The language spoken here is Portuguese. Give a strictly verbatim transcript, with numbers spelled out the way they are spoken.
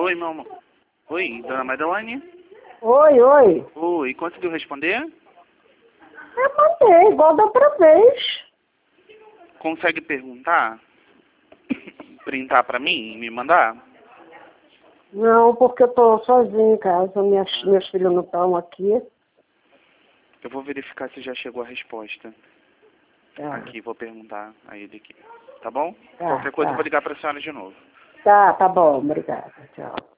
Oi, meu amor. Oi, dona Madeline? Oi, oi. Oi, conseguiu responder? Eu mandei, igual da outra vez. Consegue perguntar? Printar pra mim e me mandar? Não, porque eu tô sozinha em casa, minhas, meus filhos não estão aqui. Eu vou verificar se já chegou a resposta. Tá, Aqui, vou perguntar a ele aqui. Tá bom? tá, Qualquer coisa eu tá. vou ligar pra senhora de novo. Tá, tá bom, obrigada, tchau.